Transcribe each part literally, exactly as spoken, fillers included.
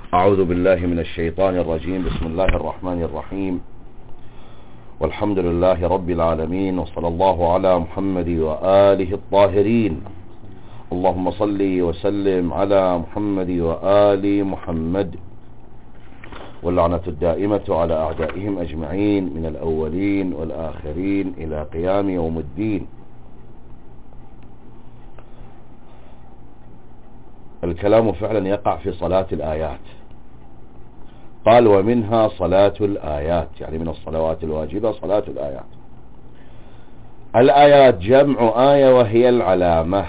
أعوذ بالله من الشيطان الرجيم. بسم الله الرحمن الرحيم، والحمد لله رب العالمين، وصلى الله على محمد وآله الطاهرين. اللهم صل وسلم على محمد وآل محمد، واللعنة الدائمة على أعدائهم أجمعين من الأولين والآخرين إلى قيام يوم الدين. الكلام فعلا يقع في صلاة الآيات. قال ومنها صلاة الآيات، يعني من الصلوات الواجبة صلاة الآيات. الآيات جمع آية وهي العلامة،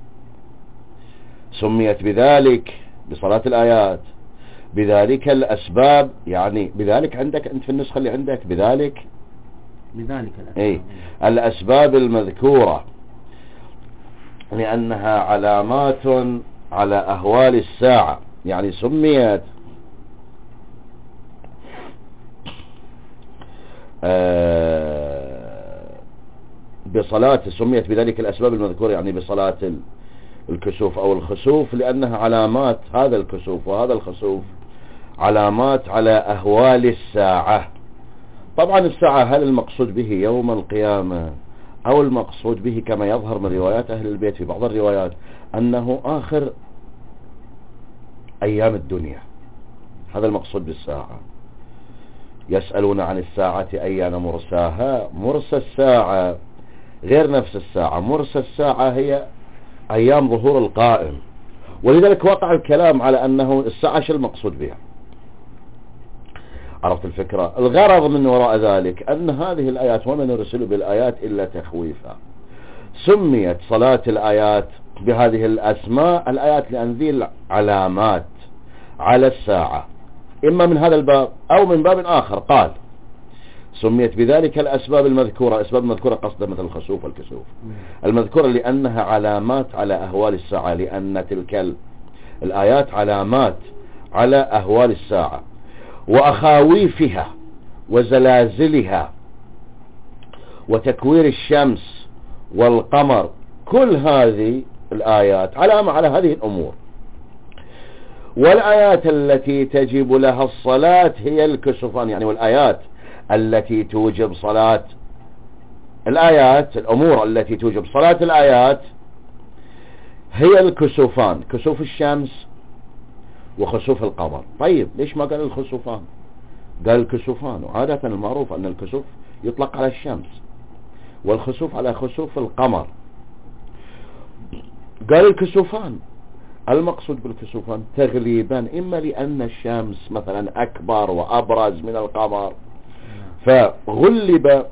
سميت بذلك بصلاة الآيات بذلك الأسباب، يعني بذلك عندك أنت في النسخة اللي عندك بذلك بذلك الأسباب, إيه؟ الأسباب المذكورة، لأنها علامات على أهوال الساعة، يعني سميت آه بصلاة سميت بذلك الأسباب المذكورة، يعني بصلاة الكسوف أو الخسوف، لأنها علامات، هذا الكسوف وهذا الخسوف علامات على أهوال الساعة. طبعا الساعة هل المقصود به يوم القيامة أو المقصود به كما يظهر من روايات أهل البيت في بعض الروايات أنه آخر أيام الدنيا، هذا المقصود بالساعة. يسألون عن الساعة أيان مرساها، مرسى الساعة غير نفس الساعة، مرسى الساعة هي أيام ظهور القائم، ولذلك وقع الكلام على أنه الساعة شو المقصود بها. عرفت الفكرة؟ الغرض من وراء ذلك أن هذه الآيات وما نرسل بالآيات إلا تخويفا. سميت صلاة الآيات بهذه الأسماء الآيات لأن ذي علامات على الساعة، إما من هذا الباب أو من باب آخر. قال سميت بذلك الأسباب المذكورة، أسباب المذكورة قصدا مثل الخسوف والكسوف المذكورة لأنها علامات على أهوال الساعة، لأن تلك الآيات علامات على أهوال الساعة وأخاويفها وزلازلها وتكوير الشمس والقمر. كل هذه الآيات علامة على هذه الأمور. والآيات التي تجب لها الصلاة هي الكسوفان، يعني والآيات التي توجب صلاة الآيات، الأمور التي توجب صلاة الآيات هي الكسوفان، كسوف الشمس وخسوف القمر. طيب ليش ما قال الخسوفان؟ قال الكسوفان، وعادة المعروف أن الكسوف يطلق على الشمس والخسوف على خسوف القمر. قال الكسوفان، المقصود بالكسوفان تغليبا إما لأن الشمس مثلا أكبر وأبرز من القمر فغلب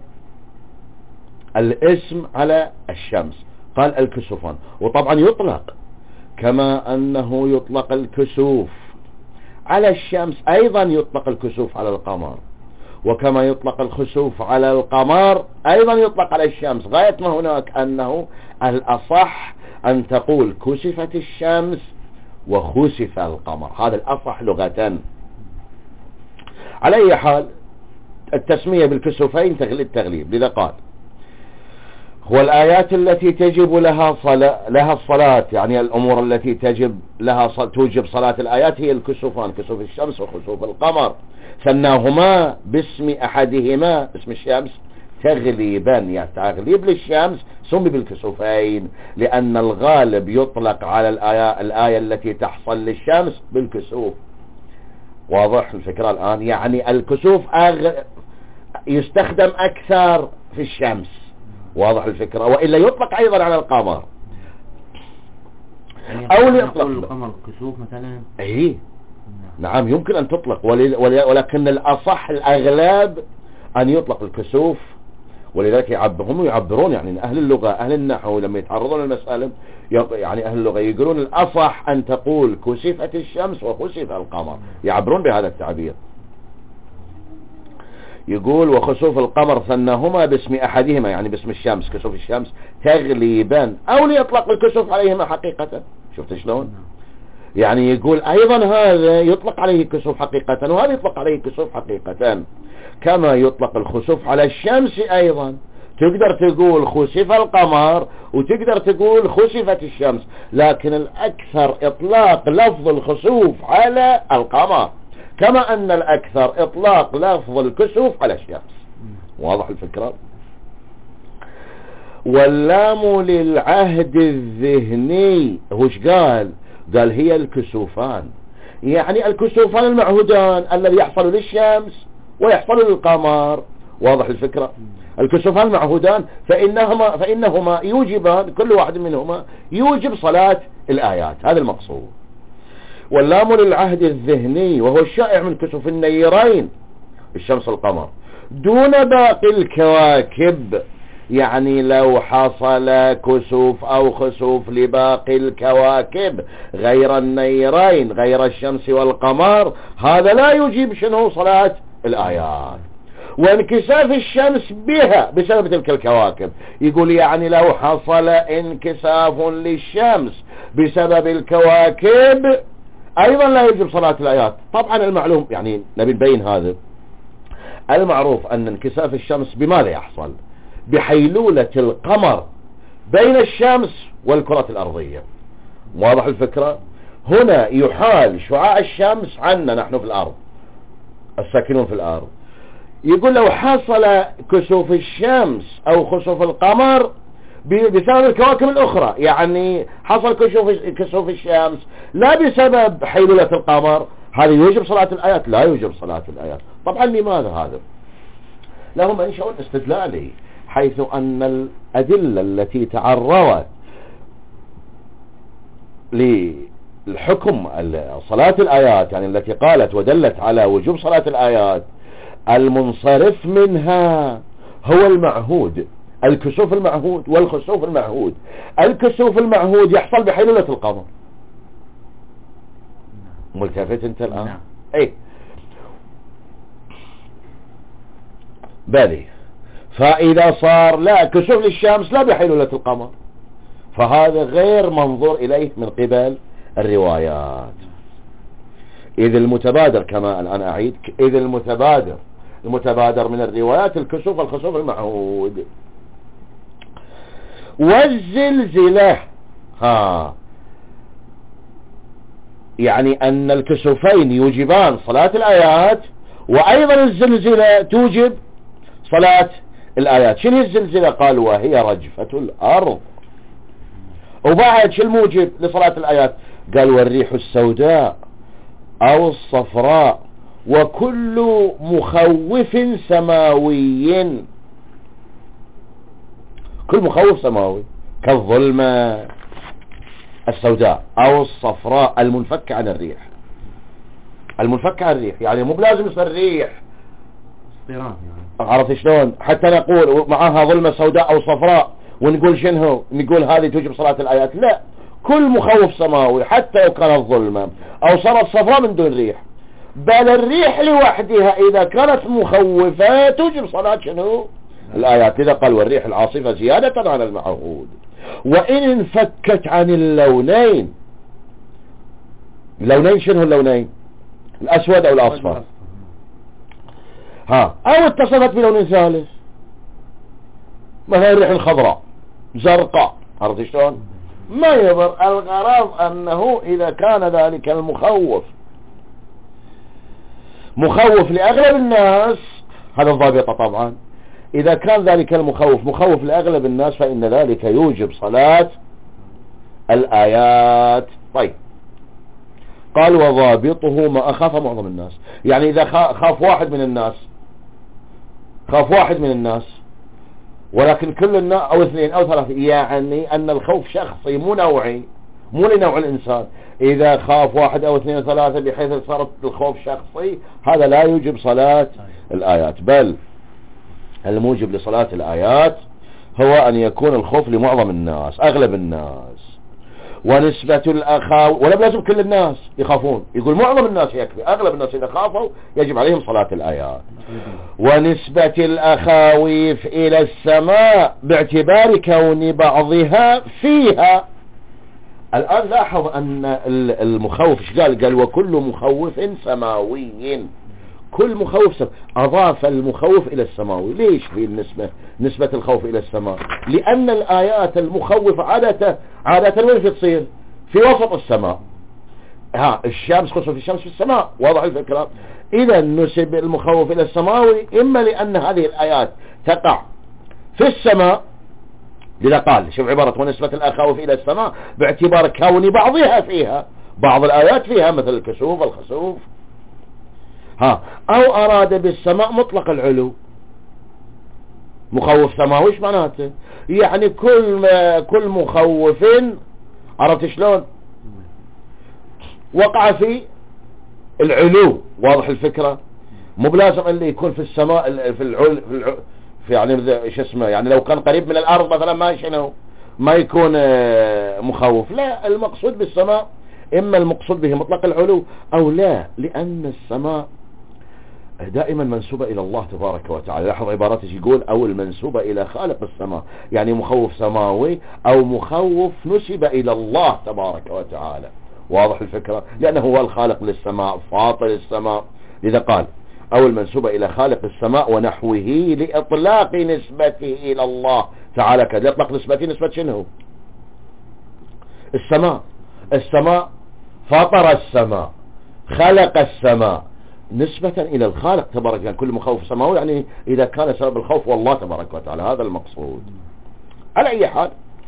الاسم على الشمس، قال الكسوفان. وطبعا يطلق كما أنه يطلق الكسوف على الشمس أيضا يطلق الكسوف على القمر، وكما يطلق الخسوف على القمر أيضا يطلق على الشمس. غاية ما هناك أنه الأصح أن تقول كسفت الشمس وخسف القمر، هذا الأصح لغة. على أي حال التسمية بالكسوفين تغلب تغليب، لذا قال هو الآيات التي تجب لها صلاة لها الصلاة، يعني الأمور التي تجب لها صل... توجب صلاة الآيات هي الكسوفان، كسوف الشمس وخسوف القمر. ثناهما باسم أحدهما، اسم الشمس تغليبا، يعني تغليب للشمس سمي بالكسوفين، لأن الغالب يطلق على الآية, الآية التي تحصل للشمس بالكسوف. واضح الفكرة الآن؟ يعني الكسوف أغ... يستخدم أكثر في الشمس، واضح الفكرة؟ وإلا يطلق أيضا على القمر، يعني أو يطلق القمر كسوف مثلا. أي نعم يمكن أن تطلق، ولكن الأصح الأغلب أن يطلق الكسوف. ولذلك يعبرون يعبرون يعني أهل اللغة أهل النحو لما يتعرضون للمسألة، يعني أهل اللغة يقولون الأصح أن تقول كسفت الشمس وخسف القمر، يعبرون بهذا التعبير. يقول وخسوف القمر ثناهما باسم أحدهما، يعني باسم الشمس، كسوف الشمس تغليبا، أو ليطلق الكسوف عليهما حقيقة. شفت شلون؟ يعني يقول أيضا هذا يطلق عليه كسوف حقيقة وهذا يطلق عليه كسوف حقيقة، كما يطلق الخسوف على الشمس أيضا. تقدر تقول خسف القمر وتقدر تقول خسفت الشمس، لكن الأكثر إطلاق لفظ الخسوف على القمر، كما أن الأكثر إطلاق لفظ الكسوف على الشمس. واضح الفكرة؟ واللام للعهد الذهني وش قال؟ قال هي الكسوفان، يعني الكسوفان المعهودان الذي يحصل للشمس ويحصل للقمر. واضح الفكرة؟ الكسوفان المعهودان فإنهما, فإنهما يوجبان، كل واحد منهما يوجب صلاة الآيات، هذا المقصود. واللام للعهد الذهني وهو الشائع من كسوف النيرين الشمس والقمر دون باقي الكواكب، يعني لو حصل كسوف أو خسوف لباقي الكواكب غير النيرين غير الشمس والقمر، هذا لا يجيب شنو صلاة الآيات. وانكساف الشمس بها بسبب تلك الكواكب، يقول يعني لو حصل انكساف للشمس بسبب الكواكب أيضا لا يجب صلاة الآيات. طبعا المعلوم يعني نبي نبين هذا، المعروف أن انكساف الشمس بماذا يحصل؟ بحيلولة القمر بين الشمس والكرة الأرضية. واضح الفكرة؟ هنا يحال شعاع الشمس عنا نحن في الأرض الساكنون في الأرض، يقول لو حصل كسوف الشمس أو خسوف القمر بسبب الكواكب الأخرى، يعني حصل كسوف كسوف الشمس لا بسبب حيلولة القمر، هذا يوجب صلاة الآيات؟ لا يوجب صلاة الآيات. طبعا لماذا هذا؟ لهم منشأ استدلالي، حيث أن الأدلة التي تعرضت للحكم صلاة الآيات، يعني التي قالت ودلت على وجوب صلاة الآيات، المنصرف منها هو المعهود، الكسوف المعهود والخسوف المعهود. الكسوف المعهود يحصل بحيلولة القمر، ملتفت انت الآن؟ نعم. اي بالي. فإذا صار لا كسوف للشمس لا بحيلولة القمر، فهذا غير منظور إليه من قبل الروايات. إذ المتبادر، كما الآن أعيد، إذ المتبادر المتبادر من الروايات الكسوف الخسوف المعهود. والزلزلة، ها يعني أن الكسوفين يوجبان صلاة الآيات، وأيضا الزلزلة توجب صلاة الآيات. شنو الزلزلة؟ قال وهي رجفة الأرض. وبعد شو الموجب لصلاة الآيات؟ قال والريح السوداء أو الصفراء وكل مخوف سماوي، كل مخوف سماوي كالظلمة السوداء أو الصفراء المنفكة عن الريح، المنفكة عن الريح، يعني مو بلازم يصير ريح يعني. عرفت شلون؟ حتى نقول معها ظلمة سوداء أو صفراء ونقول شنو؟ نقول هذه توجب صلاة الآيات؟ لا، كل مخوف سماوي حتى لو كانت ظلمة أو صارت صفراء من دون ريح، بل الريح لوحدها إذا كانت مخوفة توجب صلاة شنو؟ الآيات. إذا قال والريح العاصفة زيادة على المعهود. وإن انفكت عن اللونين، اللونين شنو اللونين؟ الأسود أو الأصفر، ها، أو اتصفت بلون ثالث، مثلا الريح الخضراء زرقاء، عرفت شلون؟ ما يضر. الغرض أنه إذا كان ذلك المخوف مخوف لأغلب الناس، هذا الضابطة طبعا، إذا كان ذلك المخوف مخوف لأغلب الناس فإن ذلك يوجب صلاة الآيات. طيب، قال وضابطه ما أخاف معظم الناس، يعني إذا خاف واحد من الناس، خاف واحد من الناس ولكن كل الناس أو اثنين أو ثلاثة، يعني أن الخوف شخصي مو نوعي، مو لنوع الإنسان. إذا خاف واحد أو اثنين أو ثلاثة بحيث صارت الخوف شخصي، هذا لا يوجب صلاة الآيات، بل الموجب لصلاة الآيات هو أن يكون الخوف لمعظم الناس، أغلب الناس. ونسبة الأخاو، ولا لازم كل الناس يخافون، يقول معظم الناس يكفي، أغلب الناس إذا خافوا يجب عليهم صلاة الآيات. ونسبة الأخاويف إلى السماء باعتبار كون بعضها فيها. الآن لاحظ أن المخوف ايش قال؟ قال وكل مخوف سماوي، كل مخوف سماوي. أضاف المخوف إلى السماوي. ليش في النسبة نسبة الخوف إلى السماء؟ لأن الآيات المخوفة عادة عادة وين في تصير؟ في وسط السماء. ها الشمس، خصوصا الشمس في السماء، واضح الفكرة؟ إذا نسب المخوف إلى السماوي إما لأن هذه الآيات تقع في السماء، لذا قال شوف عبارة ونسبة الأخاوف إلى السماء باعتبار كون بعضها فيها، بعض الآيات فيها مثل الكسوف الخسوف. ها أو أراد بالسماء مطلق العلو، مخوف سماوي ايش معناته؟ يعني كل ما كل مخوف، عرفت شلون؟ وقع في العلو، واضح الفكرة؟ مو بلازم اللي يكون في السماء في العلو في, العلو في يعني ايش اسمه، يعني لو كان قريب من الارض مثلا ما شنو ما يكون مخوف. لا، المقصود بالسماء اما المقصود به مطلق العلو او لا، لان السماء دائما منسوبة الى الله تبارك وتعالى. لاحظ عبارته يقول او المنسوبة الى خالق السماء، يعني مخوف سماوي او مخوف نسب الى الله تبارك وتعالى، واضح الفكرة؟ لانه هو الخالق للسماء فاطر السماء، لذا قال او المنسوبة الى خالق السماء ونحوه لاطلاق نسبته الى الله تعالى. كذا يطلق نسبته نسبة شنو؟ السماء. السماء فاطر السماء، خلق السماء، نسبة الى الخالق تبارك. يعني كل مخوف سماوي يعني اذا كان سبب الخوف والله تبارك وتعالى، هذا المقصود. على اي حال،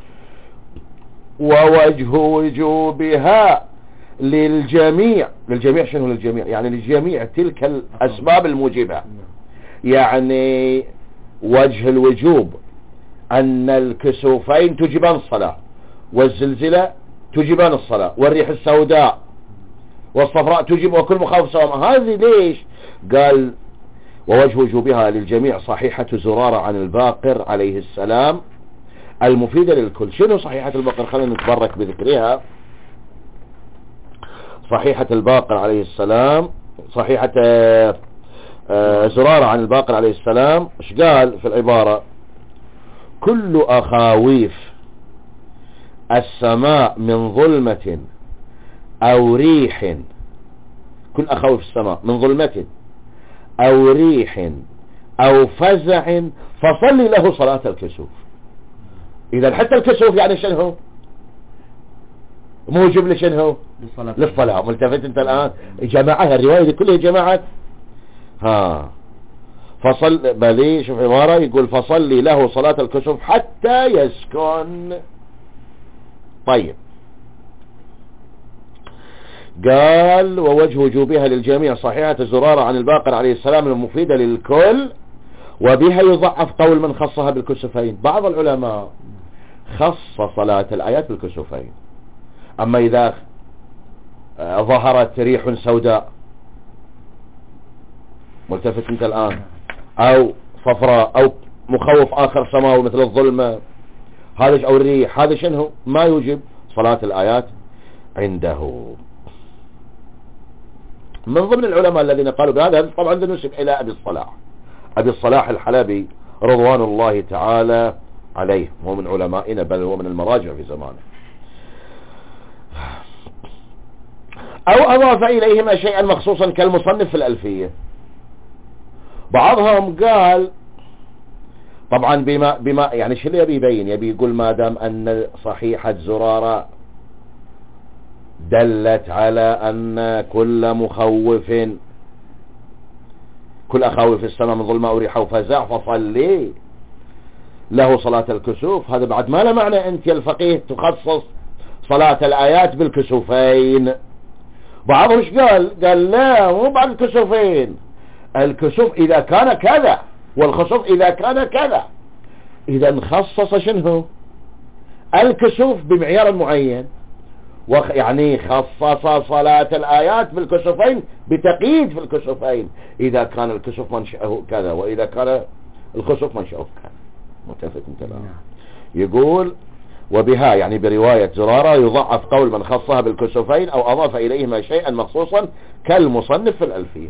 ووجه وجوبها للجميع. للجميع شنو للجميع؟ يعني لجميع تلك الأسباب الموجبة. يعني وجه الوجوب أن الكسوفين تجبان الصلاة، والزلزلة تجبان الصلاة، والريح السوداء والصفراء تجب، وكل مخاوف سواء. هذه ليش؟ قال ووجه وجوبها للجميع صحيحة زرارة عن الباقر عليه السلام المفيدة للكل. شنو صحيحة الباقر؟ خلينا نتبرك بذكرها. صحيحة الباقر عليه السلام، صحيحة زرارة عن الباقر عليه السلام، ايش قال في العبارة؟ كل أخاويف السماء من ظلمة أو ريح، كل أخاويف السماء من ظلمة أو ريح أو فزع فصلي له صلاة الكسوف. إذا حتى الكسوف يعني شنو؟ موجب لشنو؟ للصلاة. للصلاة. ملتفت انت الآن؟ جماعة الرواية دي كلها جماعة. ها فصل بلي شوف عبارة يقول فصلي له صلاة الكسوف حتى يسكن. طيب قال ووجه وجوبها للجميع صحيحة الزرارة عن الباقر عليه السلام المفيدة للكل، وبها يضعف قول من خصها بالكسوفين. بعض العلماء خص صلاة الآيات بالكسوفين، أما إذا ظهرت ريح سوداء، ملتفت انت الآن، أو صفراء، أو مخوف آخر سماوي مثل الظلمة هذا أو الريح، هذا شنو؟ ما يوجب صلاة الآيات عنده. من ضمن العلماء الذين قالوا بهذا طبعا نسب إلى أبي الصلاح، أبي الصلاح الحلبي رضوان الله تعالى عليه، هو من علمائنا بل هو من المراجع في زمانه. أو أضاف إليهما شيئا مخصوصا كالمصنف في الألفية. بعضهم قال طبعا بما, بما يعني شو اللي يبي يبين؟ يبي يقول ما دام أن صحيحة زرارة دلت على أن كل مخوف، كل أخاوف السماء من ظلمة وريح وفزع فصلي له صلاة الكسوف، هذا بعد ما له معنى أنت يا الفقيه تخصص صلاة الآيات بالكسوفين. بعضهم ايش قال؟ قال لا مو بعد الكسوفين، الكسوف إذا كان كذا والخسوف إذا كان كذا. إذا خصص شنو؟ الكسوف بمعيار معين، يعني خصص صلاة الآيات بالكسوفين بتقييد في الكسوفين، إذا كان الكسوف منشأه كذا وإذا كان الخسوف منشأه كذا. متفق انت الآن؟ يقول وبها يعني برواية زرارة يضعف قول من خصها بالكسوفين أو أضاف إليهما شيئا مخصوصا كالمصنف في الألفية.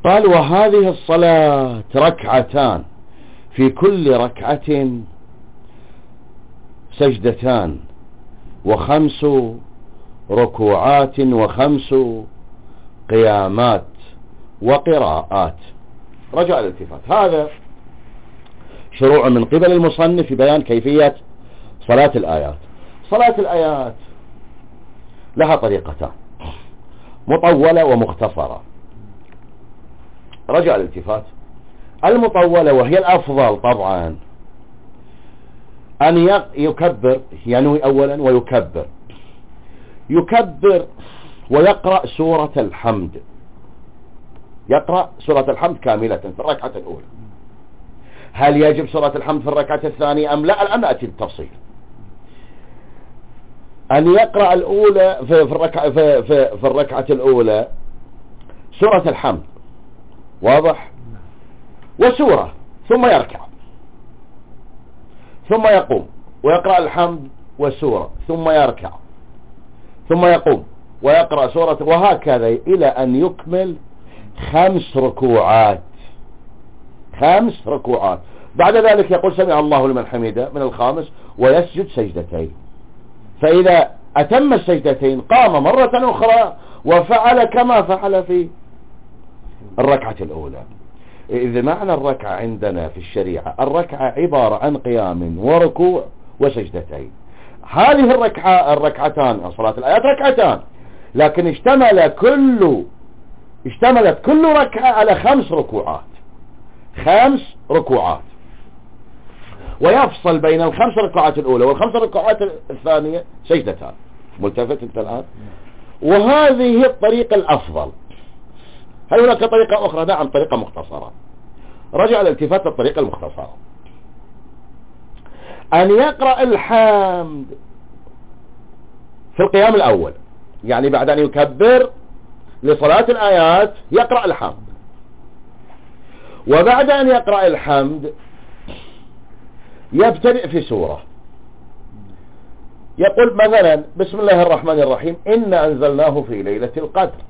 قال وهذه الصلاة ركعتان في كل ركعة سجدتان وخمس ركوعات وخمس قيامات وقراءات. رجع الالتفات. هذا شروع من قبل المصنف في بيان كيفية صلاة الآيات. صلاة الآيات لها طريقتان، مطولة ومختصرة. رجع الالتفات. المطولة وهي الأفضل طبعا أن يكبر، ينوي أولا ويكبر، يكبر ويقرأ سورة الحمد، يقرأ سورة الحمد كاملة في الركعة الأولى. هل يجب سورة الحمد في الركعة الثانية أم لا؟ الآن نأتي التفصيل. أن يقرأ الأولى في الركعة في, في, في الركعة الأولى سورة الحمد، واضح، وسورة، ثم يركع، ثم يقوم ويقرأ الحمد وسورة، ثم يركع، ثم يقوم ويقرأ سورة، وهكذا إلى أن يكمل خمس ركوعات. خمس ركوعات. بعد ذلك يقول سمع الله لمن حمده من الخامس ويسجد سجدتين. فإذا أتم السجدتين قام مرة أخرى وفعل كما فعل في الركعة الأولى. إذا معنى الركعة عندنا في الشريعة، الركعة عبارة عن قيام وركوع وسجدتين. هذه الركعة الركعتان صلاة الآيات ركعتان، لكن اشتمل كل اشتملت كل ركعة على خمس ركوعات. خمس ركوعات، ويفصل بين الخمس ركوعات الأولى والخمس ركوعات الثانية سجدتان. ملتفت انت الآن؟ وهذه الطريقة الأفضل. هل هناك طريقة أخرى؟ نعم، طريقة مختصرة. رجع الالتفات الطريقة المختصرة، أن يقرأ الحمد في القيام الأول، يعني بعد أن يكبر لصلاة الآيات يقرأ الحمد، وبعد أن يقرأ الحمد يبتدئ في سورة، يقول مثلا بسم الله الرحمن الرحيم إنا أنزلناه في ليلة القدر،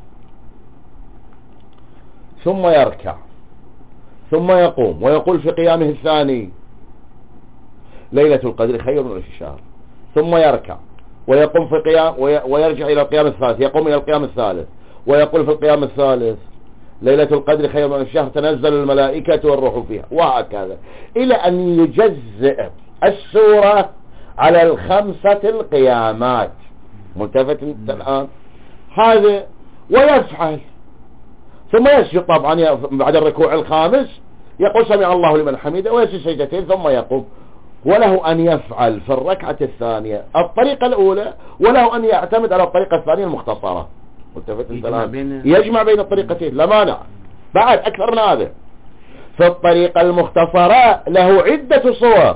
ثم يركع، ثم يقوم ويقول في قيامه الثاني ليلة القدر خير من ألف شهر، ثم يركع ويقوم في قيام ويرجع إلى القيام الثالث، يقوم إلى القيام الثالث ويقول في القيام الثالث ليلة القدر خير من ألف شهر تنزل الملائكة والروح فيها، وهكذا إلى أن يجزئ السورة على الخمسة القيامات. ملتفت الآن؟ هذا ويفعل، ثم يسجد طبعا بعد الركوع الخامس، يقول سمع الله لمن حمده ويسجد سجدتين ثم يقوم. وله أن يفعل في الركعة الثانية الطريقة الأولى، وله أن يعتمد على الطريقة الثانية المختصرة. ملتفت الآن؟ يجمع بين الطريقتين لا مانع. بعد أكثر من هذا، في الطريقة المختصرة له عدة صور.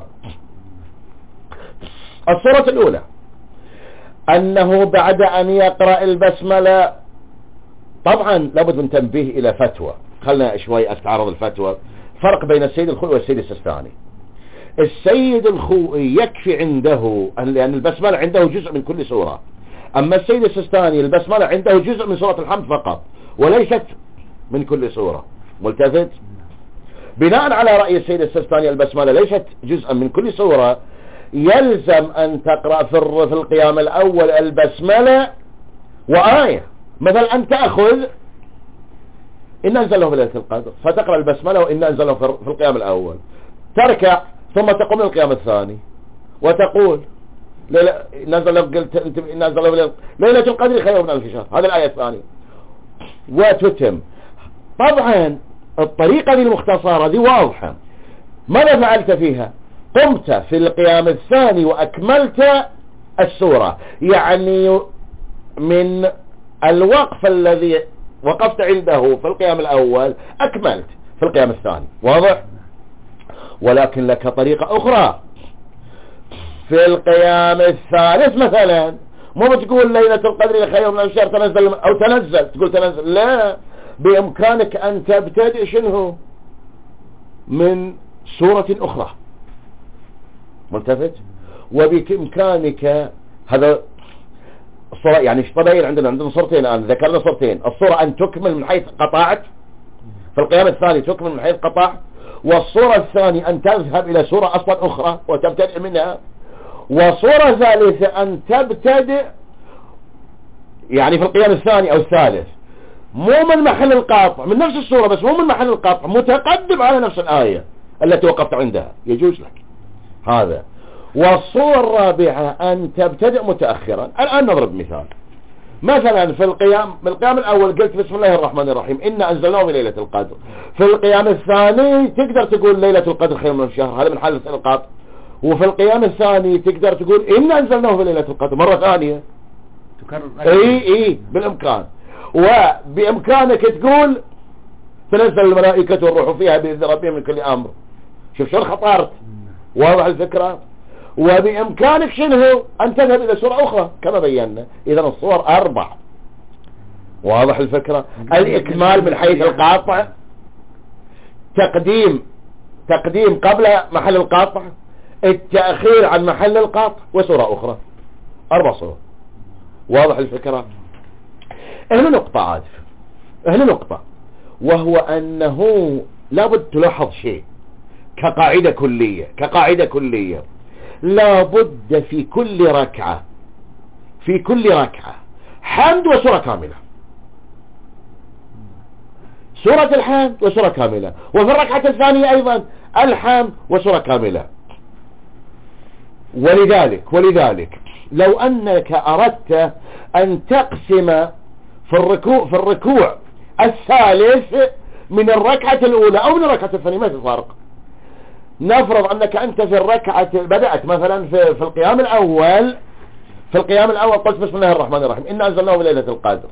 الصورة الأولى أنه بعد أن يقرأ البسملة، طبعا لابد من تنبيه إلى فتوى، خلنا شوي أستعرض الفتوى. فرق بين السيد الخوئي والسيد السستاني. السيد الخوئي يكفي عنده لأن البسملة عنده جزء من كل سورة، أما السيد السستاني البسملة عنده جزء من سورة الحمد فقط وليست من كل سورة. ملتفت؟ بناء على رأي السيد السستاني البسملة ليست جزءا من كل سورة، يلزم أن تقرأ في القيام الأول البسملة وآية. مثلا أن تأخذ إن أنزله في ليلة القدر فتقرأ البسملة وإن أنزله في القيام الأول، تركع ثم تقوم للقيام الثاني وتقول نزل نزل ليلة القدر خير من ألف شهر، هذه الآية الثانية، وتتم. طبعا الطريقة دي المختصرة دي واضحة. ماذا فعلت فيها؟ قمت في القيام الثاني وأكملت السورة، يعني من الوقف الذي وقفت عنده في القيام الأول أكملت في القيام الثاني. واضح؟ ولكن لك طريقة أخرى في القيام الثالث، مثلا مو بتقول ليلة القدر خير من الشهر تنزل أو تنزل، تقول تنزل، لا، بإمكانك أن تبتدئ شنو من سورة أخرى. ملتفت؟ وبإمكانك هذا الصورة، يعني ايش طبعين عندنا عندنا صورتين الآن، ذكرنا صورتين. الصورة أن تكمل من حيث قطعت في القيام الثاني تكمل من حيث قطع، والصورة الثانية أن تذهب إلى صورة أصلا أخرى وتبتدئ منها، وصورة ثالثة أن تبتدئ يعني في القيام الثاني أو الثالث مو من محل القاطع، من نفس الصورة بس مو من محل القاطع، متقدم على نفس الآية التي وقفت عندها، يجوز لك هذا. والصورة الرابعة أن تبتدئ متأخرا. الآن نضرب مثال، مثلا في القيام في القيام الأول قلت بسم الله الرحمن الرحيم إنا أنزلناه في ليلة القدر، في القيام الثاني تقدر تقول ليلة القدر خير من الشهر، هذا من حال القاطع، وفي القيام الثاني تقدر تقول إنا أنزلناه في ليلة القدر مرة ثانية، تكرر اي اي بالامكان. وبامكانك تقول تنزل الملائكة والروح فيها بإذن ربهم من كل امر. شوف شو خطرت، واضح الفكرة. وبامكانك شنو ان تذهب الى سورة اخرى كما بينا. اذا الصور اربع، واضح الفكرة. الاكمال من حيث القاطع، تقديم تقديم قبل محل القاطع، التأخير عن محل القاطع، وسورة اخرى. اربع صور، واضح الفكرة. هنا نقطة عاطف، هنا نقطة، وهو أنه لابد تلاحظ شيء كقاعدة كلية كقاعدة كلية لابد في كل ركعة في كل ركعة حمد وسورة كاملة، سورة الحمد وسورة كاملة، وفي الركعة الثانية أيضا الحمد وسورة كاملة. ولذلك ولذلك لو أنك أردت أن تقسم في الركوع في الركوع الثالث من الركعة الأولى أو من الركعة الثانية ما في فرق. نفرض أنك أنت في الركعة بدأت مثلا في, في القيام الأول في القيام الأول قلت بسم الله الرحمن الرحيم إنا أنزلناه في ليلة القدر،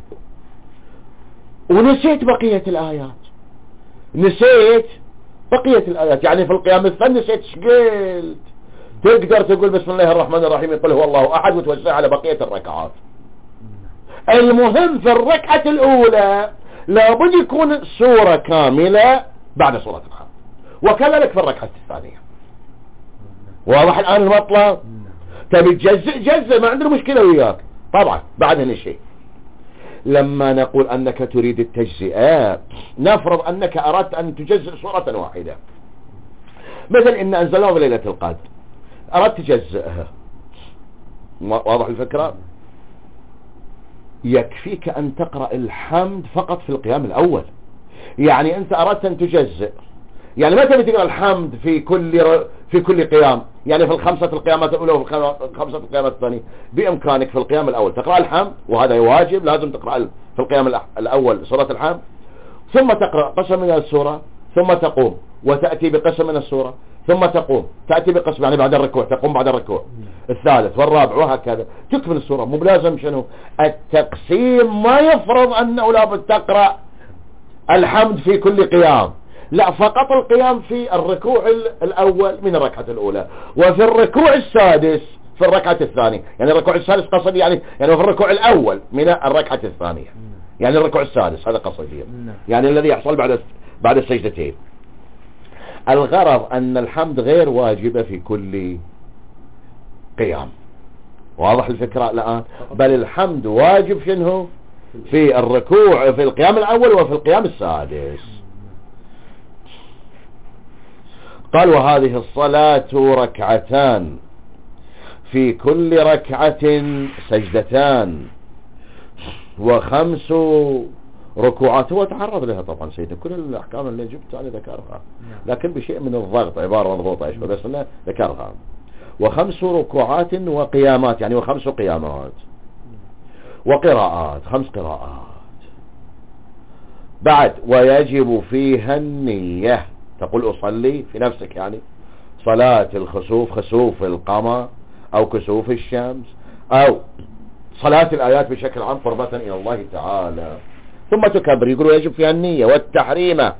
ونسيت بقية الآيات نسيت بقية الآيات يعني في القيام الثاني نسيت شقلت، تقدر تقول بسم الله الرحمن الرحيم يقول هو الله أحد وتوزع على بقية الركعات. المهم في الركعة الأولى لابد يكون سورة كاملة بعد سورة الحمد، وكذلك في الركعة الثانية. واضح الآن المطلب؟ تبي تجزء جزء ما عندنا مشكلة وياك طبعا. بعد هنا شيء، لما نقول أنك تريد التجزئة نفرض أنك أردت أن تجزئ سورة واحدة، مثل إن أنزلناه في ليلة القدر، أردت تجزئها، واضح الفكرة؟ يكفيك أن تقرأ الحمد فقط في القيام الأول. يعني أنت أردت أن تجزئ، يعني ما تبي تقرأ الحمد في كل في كل قيام، يعني في الخمسة القيامات الأولى وفي الخمسة القيامات الثانية، بإمكانك في القيام الأول تقرأ الحمد، وهذا واجب لازم تقرأ في القيام الأول سورة الحمد، ثم تقرأ قسم من السورة، ثم تقوم وتأتي بقسم من السورة، ثم تقوم تأتي بقسم يعني بعد الركوع، تقوم بعد الركوع الثالث والرابع وهكذا تكمل السورة. مو بلازم شنو التقسيم، ما يفرض أنه لابد تقرأ الحمد في كل قيام، لا، فقط القيام في الركوع الأول من الركعة الأولى، وفي الركوع السادس في الركعة الثانية. يعني الركوع السادس قصدي يعني يعني في الركوع الأول من الركعة الثانية، يعني الركوع السادس هذا قصدي، يعني الذي يحصل بعد بعد السجدتين. الغرض أن الحمد غير واجبة في كل قيام، واضح الفكرة الآن؟ بل الحمد واجب شنو في الركوع في القيام الأول وفي القيام السادس. قال وهذه الصلاة ركعتان في كل ركعة سجدتان وخمس ركوعات. هو تعرض لها طبعا سيدنا، كل الأحكام اللي جبت أنا ذكرها، لكن بشيء من الضغط، عبارة مضغوطة إيش بس أنا ذكرها. وخمس ركوعات وقيامات، يعني وخمس قيامات وقراءات، خمس قراءات. بعد ويجب فيها النية، تقول أصلي في نفسك يعني صلاة الخسوف، خسوف القمر أو كسوف الشمس، أو صلاة الآيات بشكل عام قربة إلى الله تعالى، ثم تكبر. يقولوا يجب فيها النية. والتحريمة،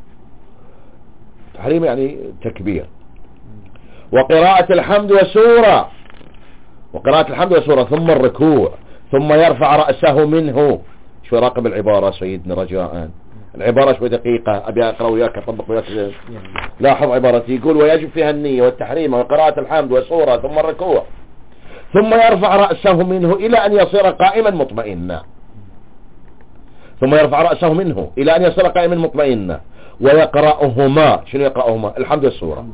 تحريم يعني تكبير. وقراءة الحمد وسورة، وقراءة الحمد وسورة، ثم الركوع، ثم يرفع رأسه منه. شو راقب العبارة سيدنا رجاء، العبارة شوي دقيقة أبي أقرأ وياك أطبق وياك. لاحظ عبارتي، يقول ويجب فيها النية والتحريم وقراءة الحمد وسورة ثم الركوع، ثم يرفع رأسه منه إلى أن يصير قائما مطمئنا، ثم يرفع رأسه منه إلى أن يصير قائما مطمئنا، ويقرأهما. شنو يقرأهما؟ الحمد والسورة.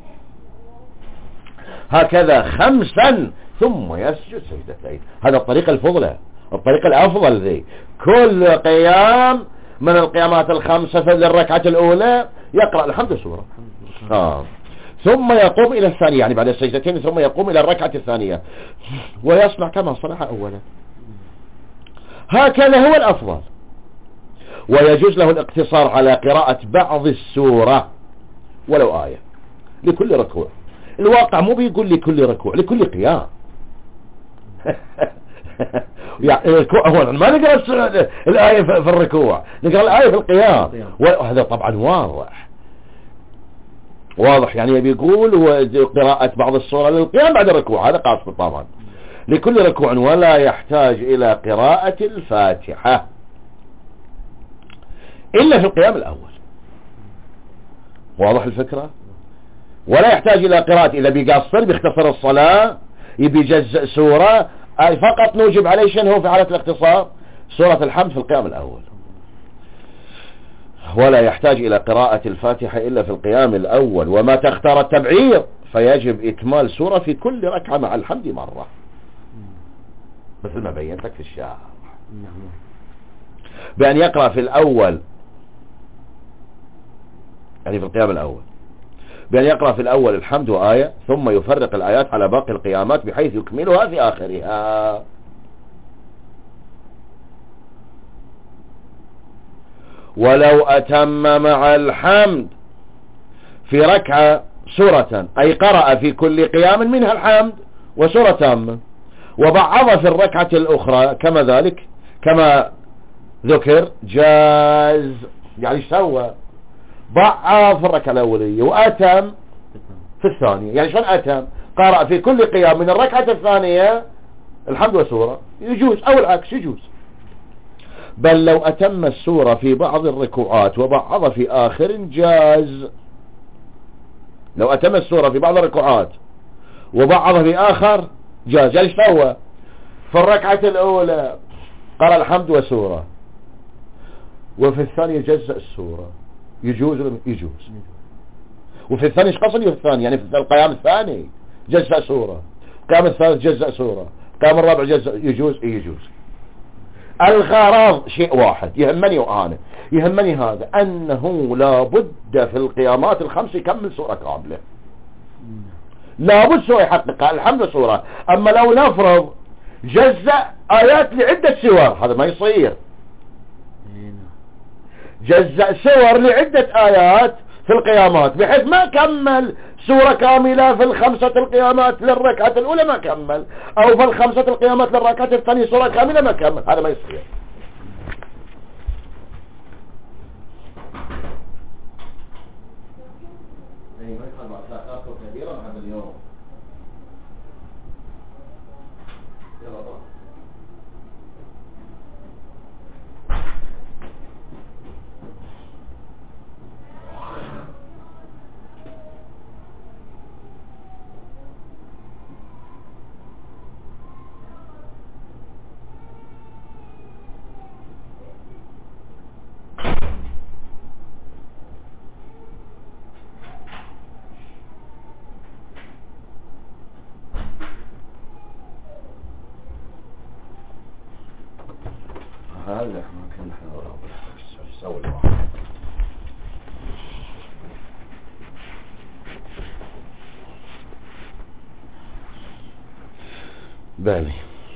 هكذا خمسا ثم يسجد سجدتين. هذا الطريقة الفضلة، الطريقة الأفضل ذي. كل قيام من القيامات الخمسة في الركعة الأولى يقرأ الحمد والسورة، آه. ثم يقوم إلى الثانية، يعني بعد السجدتين ثم يقوم إلى الركعة الثانية ويصنع كما صنع أولا. هكذا هو الأفضل. ويجوز له الاقتصار على قراءة بعض السورة ولو آية لكل ركوع. الواقع مو بيقول لكل ركوع، لكل قيام. يعني الركوع هو ما نقرأ الآية في الركوع، نقرأ الآية في القيام، وهذا طبعا واضح واضح. يعني بيقول هو قراءة بعض السورة للقيام بعد الركوع، هذا قاصد طبعا لكل ركوع، ولا يحتاج إلى قراءة الفاتحة إلا في القيام الأول. واضح الفكرة؟ ولا يحتاج إلى قراءة، إذا بيقصر بيختصر الصلاة يبي يجزء سورة فقط نوجب عليه شنو في حالة الاختصار؟ سورة الحمد في القيام الأول. ولا يحتاج إلى قراءة الفاتحة إلا في القيام الأول. وما تختار التبعير فيجب إكمال سورة في كل ركعة مع الحمد مرة، مثل ما بينتك في الشارع، بأن يقرأ في الأول، يعني في القيام الأول، بأن يقرأ في الأول الحمد آية ثم يفرق الآيات على باقي القيامات بحيث يكملها في آخرها. ولو أتم مع الحمد في ركعة سورة، أي قرأ في كل قيام منها الحمد وسورة تامة، وبعض في الركعة الأخرى كما ذلك كما ذكر جاز. يعني سوى بعض في الركعة الأولية وأتم في الثانية. يعني شلون أتم؟ قرأ في كل قيام من الركعة الثانية الحمد وسورة، يجوز، أو العكس يجوز. بل لو أتم السورة في بعض الركوعات وبعض في آخر جاز. لو أتم السورة في بعض الركوعات وبعض في آخر جاز. يعني سوى في الركعة الأولى قرأ الحمد وسورة، وفي الثانية جزء السورة، يجوز ولا يجوز؟ وفي الثاني ايش قصدي؟ في الثاني يعني في القيام الثاني جزء سورة، القيام الثالث جزء سورة، القيام الرابع جزء، يجوز؟ إيه يجوز. الغرض شيء واحد يهمني وأنا يهمني هذا، أنه لابد في القيامات الخمس يكمل سورة كاملة، لابد سورة يحققها الحمد سورة. أما لو نفرض جزء آيات لعدة سور هذا ما يصير. جزء سور لعدة آيات في القيامات بحيث ما كمل سورة كاملة في الخمسة القيامات للركعة الأولى ما كمل، أو في الخمسة القيامات للركعة الثانية سورة كاملة ما كمل، هذا ما يصير. هذا ما كان نسوي الواحد. بالي.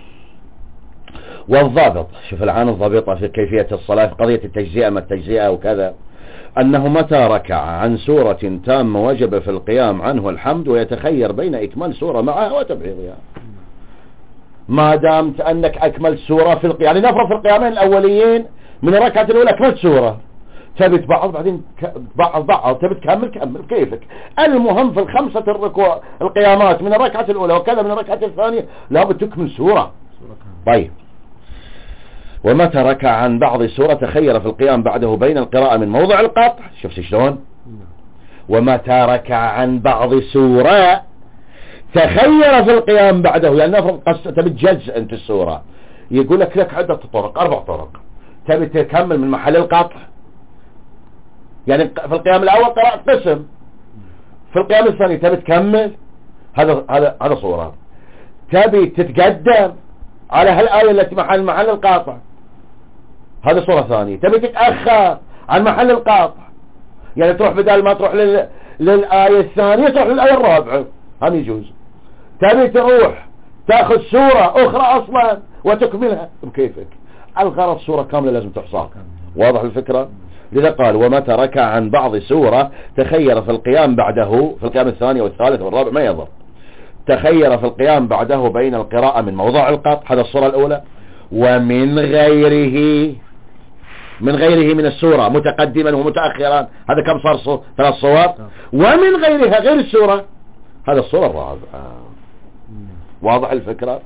والضابط، شوف الآن الضابطة في كيفية الصلاة في قضية التجزئة ما التجزئة وكذا، أنه متى ركع عن سورة تامة وجب في القيام عنه الحمد ويتخير بين إكمال سورة معها وتبعيضها. ما دامت أنك أكملت سورة في القيام، يعني نفرض في القيامين الأوليين من الركعة الأولى أكملت سورة، تبي تبعض بعدين تبعض بعض، تبي تكمل كمل كيفك. المهم في الخمسة الركوع القيامات من الركعة الأولى وكذا من الركعة الثانية لابد تكمل سورة. طيب. ومتى ركع عن بعض سورة تخير في القيام بعده بين القراءة من موضع القطع، شوف شلون. ومتى ركع عن بعض سورة تخير في القيام بعده، يعني نفرض تبي تجزء انت السورة، يقول لك لك عدة طرق، اربع طرق، تبي تكمل من محل القطع يعني في القيام الأول قرأت قسم، في القيام الثاني تبي تكمل، هذا هذا هذا صورة. تبي تتقدم على هالآية التي محل محل القاطع، هذا صورة ثانية. تبي تتأخر عن محل القاطع، يعني تروح بدل ما تروح لل... للآية الثانية تروح للآية الرابعة، هذا يجوز. تبي تروح تاخذ سورة أخرى أصلا وتكملها بكيفك. الغرض سورة كاملة لازم تحصى. واضح الفكرة؟ لذا قال ومتى ركع عن بعض سورة تخير في القيام بعده، في القيام الثاني والثالث والرابع ما يضر، تخير في القيام بعده بين القراءة من موضع القطع، هذا الصورة الأولى، ومن غيره، من غيره من السورة متقدما ومتأخرا، هذا كم صار صور؟ ثلاث صور. ومن غيرها غير السورة، هذا الصورة الرابعة. واضح الفكرة؟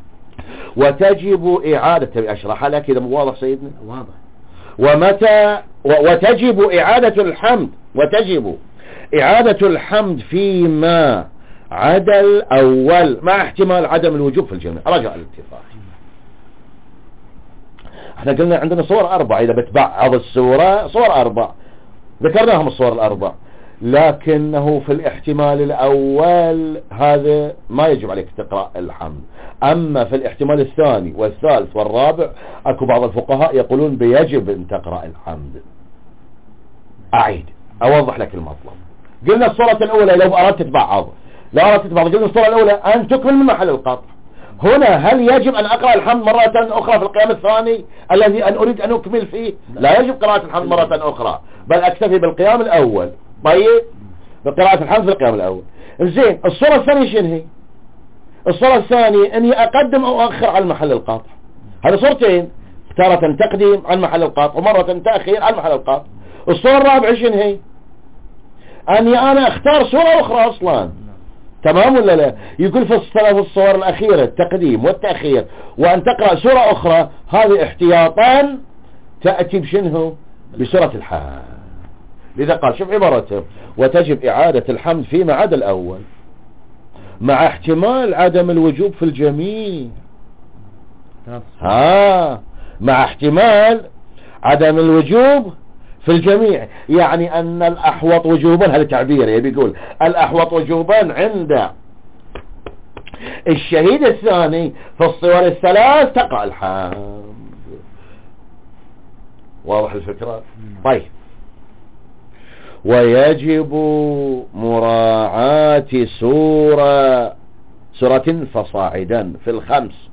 وتجب إعادة، تبي أشرحها لك إذا مو واضح سيدنا؟ واضح. ومتى وتجب إعادة الحمد، وتجب إعادة الحمد فيما عدا الأول مع احتمال عدم الوجوب في الجميع رجاء الاتفاق. احنا قلنا عندنا صور أربع، إذا بتبعض السورة صور أربع ذكرناهم الصور الأربع، لكنه في الاحتمال الأول هذا ما يجب عليك تقرأ الحمد. أما في الاحتمال الثاني والثالث والرابع أكو بعض الفقهاء يقولون بيجب أن تقرأ الحمد. أعيد أوضح لك المطلب. قلنا الصورة الأولى لو أردت تتبعض، لو أردت تتبعض قلنا الصورة الأولى أن تكمل من محل القطع. هنا هل يجب أن أقرأ الحمد مرة أخرى في القيام الثاني الذي أن أريد أن أكمل فيه؟ لا يجب قراءة الحمد مرة أخرى، بل أكتفي بالقيام الأول. طيب بقراءة الحمد في القيام الأول. زين الصورة الثانية شنو هي؟ الصورة الثانية أني أقدم أو أخر عن محل القطع. هذا صورتين، تارة تقديم عن محل القطع ومرة تأخير عن محل القطع. الصورة الرابعة شنو هي؟ أني أنا أختار صورة أخرى أصلا. تمام ولا لا؟ يقول في الصور الأخيرة التقديم والتأخير، وأن تقرأ سورة أخرى، هذه احتياطا تأتي بشنه؟ بسورة الحمد. لذا قال شوف عبارته وتجب إعادة الحمد فيما عدا الأول مع احتمال عدم الوجوب في الجميع. ها مع احتمال عدم الوجوب في الجميع، يعني أن الأحوط وجوبا، هذا تعبير يبي يقول الأحوط وجوبا عند الشهيد الثاني في الصور الثلاث تقع الحمد. واضح الفكرة؟ طيب ويجب مراعاة سورة سورة فصاعدا في الخمس،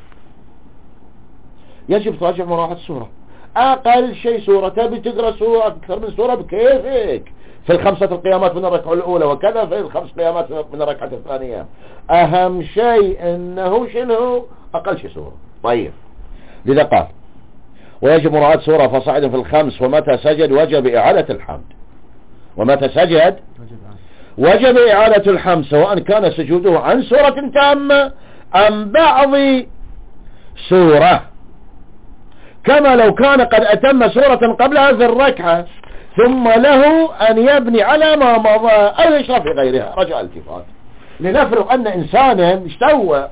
يجب تراجع مراعاة سورة، أقل شيء سورة. تبي تقرأ سورة أكثر من سورة بكيفك في الخمسة القيامات من الركعة الأولى، وكذا في الخمس قيامات من الركعة الثانية. أهم شيء أنه شنو؟ أقل شيء سورة. طيب لذا قال ويجب مراعاة سورة فصاعدا في الخمس، ومتى سجد وجب إعادة الحمد. ومتى سجد وجب إعادة الحمد سواء كان سجوده عن سورة تامة أم بعض سورة، كما لو كان قد أتم سورة قبلها في الركعة ثم له أن يبني على ما مضى أو يشرف في غيرها رجاء التفات. لنفرض أن إنسانا اشتوى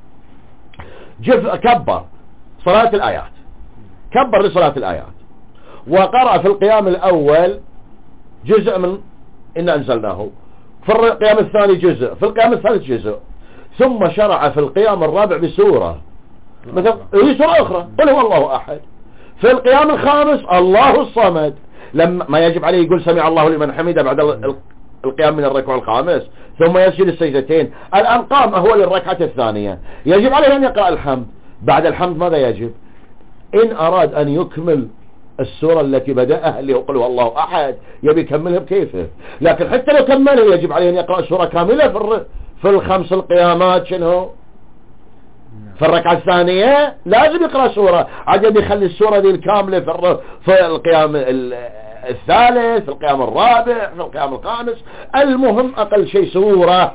جف كبر صلاة الآيات، كبر لصلاة الآيات وقرأ في القيام الأول جزء من إن أنزلناه، في القيام الثاني جزء، في القيام الثالث جزء، ثم شرع في القيام الرابع بسورة مثلا هي سورة أخرى قل هو الله أحد، في القيام الخامس الله الصمد، لما ما يجب عليه يقول سمع الله لمن حمده بعد القيام من الركعة الخامس ثم يسجد السجدتين. الآن قام هو للركعة الثانية، يجب عليه أن يقرأ الحمد. بعد الحمد ماذا يجب؟ إن أراد أن يكمل السورة التي بدأها اللي هو قل هو الله أحد يبي يكملها بكيفه، لكن حتى لو كملها يجب عليه أن يقرأ السورة كاملة في في الخمس القيامات. شنو في الركعة الثانية لازم يقرأ سورة، عجب يخلي السورة دي الكاملة في في القيام الثالث، في القيام الرابع، في القيام الخامس. المهم أقل شيء سورة.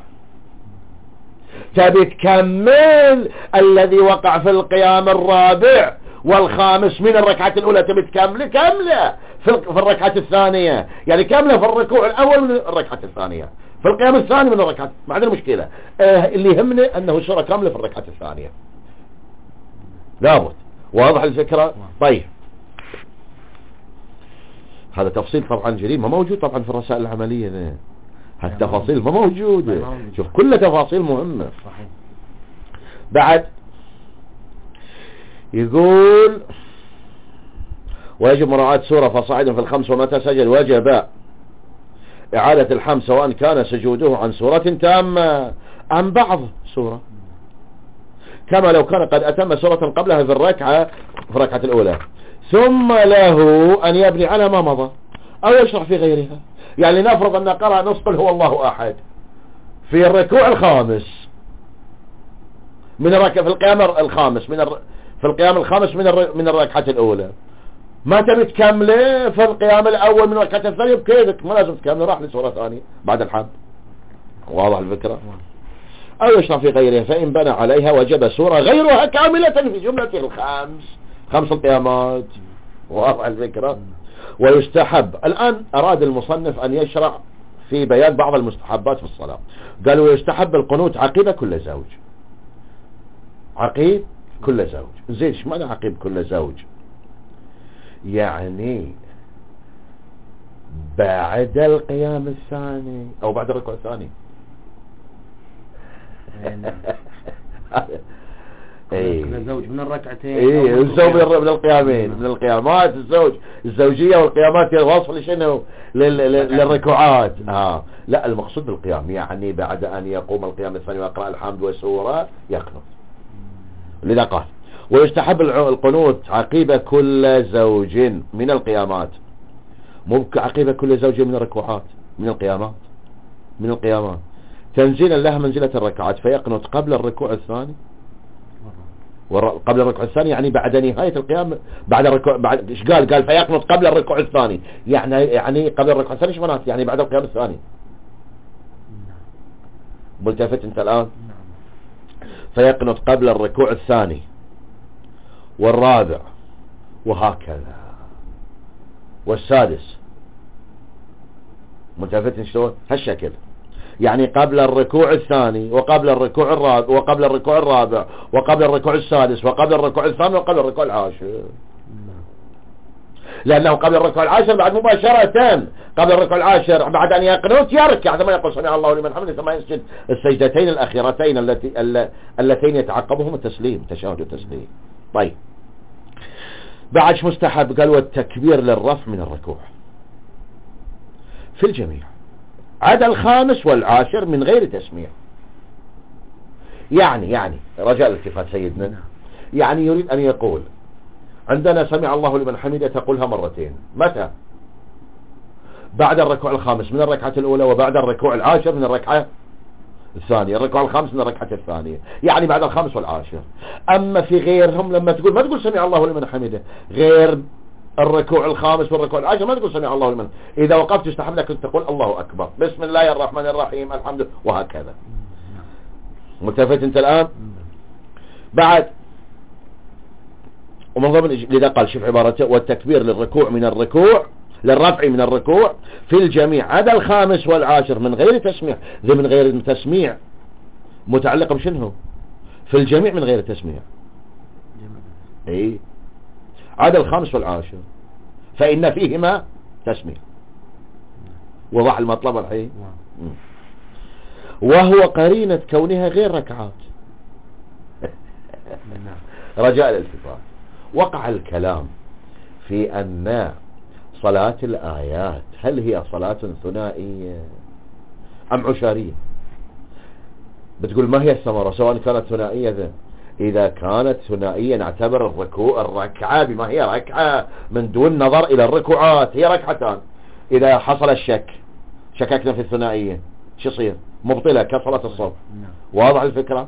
تبي تكمل الذي وقع في القيام الرابع والخامس من الركعة الأولى، تبي تكمل كاملة في الركعة الثانية، يعني كاملة في الركوع الأول من الركعة الثانية، في القيام الثاني من الركعة. ما عندنا مشكلة، آه اللي يهمنا أنه سورة كاملة في الركعة الثانية لابد. واضح الفكرة؟ طيب هذا تفصيل طبعا جديد ما موجود طبعا في الرسائل العملية ده. هالتفاصيل ما موجودة. شوف كل تفاصيل مهمة. صحيح. بعد يقول ويجب مراعاة سورة فصاعدا في الخمس ومتى سجد وجب إعادة الحمد سواء كان سجوده عن سورة تامة عن بعض سورة، كما لو كان قد أتم سورة قبلها في الركعة في الركعة الأولى ثم له أن يبني على ما مضى أو يشرح في غيرها. يعني نفرض أن قرأ نص قل هو الله أحد في الركوع الخامس من الركعة في القيام الخامس من الر... في القيام الخامس من الر... من الركعة الأولى، ما تبي تكمله في القيام الأول من الركعة الثانية بكيفك، ما لازم تكمله، راح لسورة ثانية بعد الحمد. واضح الفكرة؟ أو يشرح في غيرها فإن بنى عليها وجب سورة غيرها كاملة في جملة الخمس خمس القيامات. واضح الفكرة؟ ويستحب الآن أراد المصنف أن يشرع في بيان بعض المستحبات في الصلاة. قال ويستحب القنوت عقيب كل زوج. عقيب كل زوج زين، ايش معنى عقيب كل زوج؟ يعني بعد القيام الثاني او بعد الركوع الثاني. ايه الزوج من الركعتين. ايه الزوج من القيامين من القيامات الزوج الزوجية والقيامات الوصف لشنو للركوعات. اه لا المقصود بالقيام يعني بعد ان يقوم القيام الثاني ويقرأ الحمد وسورة يقنط. لذا قال ويستحب القنوت عقيب كل زوج من القيامات، مو عقيب كل زوج من الركوعات من القيامات من القيامات تنزيلا لها منزلة الركعات فيقنط قبل الركوع الثاني قبل الركوع الثاني يعني بعد نهاية القيام بعد الركوع بعد ايش قال قال فيقنط قبل الركوع الثاني يعني يعني قبل الركوع الثاني ايش معناته يعني بعد القيام الثاني. ملتفت انت الآن؟ فيقنط قبل الركوع الثاني والرابع وهكذا والسادس. ملتفت شلون هالشكل يعني قبل الركوع الثاني وقبل الركوع الرابع وقبل الركوع الرابع وقبل الركوع السادس وقبل الركوع الثامن وقبل الركوع العاشر، لأنه قبل الركوع العاشر بعد مباشرة قبل الركوع العاشر بعد أن يقنط يركع ثم يقول سمع الله لمن حمده ثم يسجد السجدتين الأخيرتين التي اللتين يتعقبهم التسليم تشهد التسليم. طيب بعد مستحب قال والتكبير للرفع من الركوع في الجميع عدا الخامس والعاشر من غير تسميع. يعني يعني رجاء الالتفات سيدنا يعني يريد أن يقول عندنا سمع الله لمن حمده تقولها مرتين متى؟ بعد الركوع الخامس من الركعة الأولى وبعد الركوع العاشر من الركعة الثانية. الركوع الخامس من الركعة الثانية يعني بعد الخامس والعاشر. أما في غيرهم لما تقول ما تقول سمع الله لمن حمده غير الركوع الخامس والركوع العاشر ما تقول سمع الله لمن، إذا وقفت يستحب لك أن تقول الله أكبر بسم الله الرحمن الرحيم الحمد لله وهكذا. ملتفت أنت الآن؟ بعد ومن ضمن لذا قال شوف عبارته والتكبير للركوع من الركوع للرفع من الركوع في الجميع عدا الخامس والعاشر من غير تسميع. ذي من غير تسميع متعلق بشنو؟ في الجميع من غير تسميع اي عدا الخامس والعاشر فإن فيهما تسميع. وضع المطلب الحين وهو قرينة كونها غير ركعات. رجاء الالتفات وقع الكلام في أن صلاة الآيات هل هي صلاة ثنائية أم عشارية؟ بتقول ما هي الثمرة سواء كانت ثنائية ذا؟ إذا كانت ثنائية نعتبر الركوع الركعة بما هي ركعة من دون نظر إلى الركوعات هي ركعتان. إذا حصل الشك شككنا في الثنائية شو يصير؟ مبطلة كصلاة الصبح. واضح الفكرة؟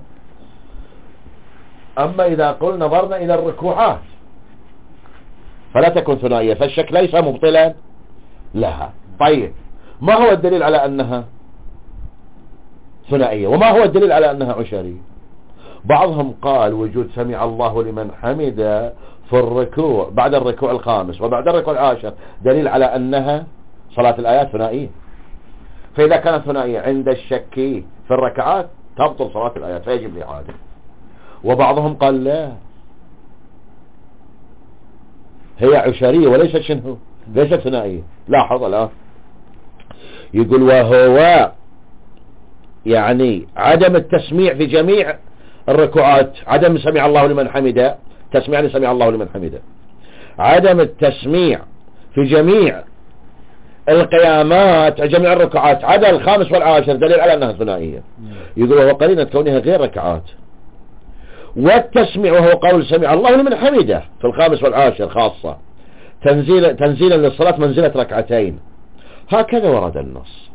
أما إذا قل نظرنا إلى الركوعات فلا تكون ثنائية فالشك ليس مبطلا لها. طيب ما هو الدليل على أنها ثنائية وما هو الدليل على أنها عشرية؟ بعضهم قال وجود سمع الله لمن حمده في الركوع بعد الركوع الخامس وبعد الركوع العاشر دليل على أنها صلاة الآيات ثنائية، فإذا كانت ثنائية عند الشك في الركعات تبطل صلاة الآيات فيجب الإعادة. وبعضهم قال لا هي عشرية وليست شنو ليست ثنائية. لاحظ الآن يقول وهو يعني عدم التسميع في جميع الركوعات، عدم سمع الله لمن حمده، تسميع لسمع الله لمن حمده، عدم التسميع في جميع القيامات جميع الركعات عدا الخامس والعاشر دليل على أنها ثنائية. يقول وهو قرينة كونها غير ركعات، والتسميع وهو قول سمع الله لمن حمده في الخامس والعاشر خاصة تنزيل تنزيلا للصلاة منزلة ركعتين، هكذا ورد النص.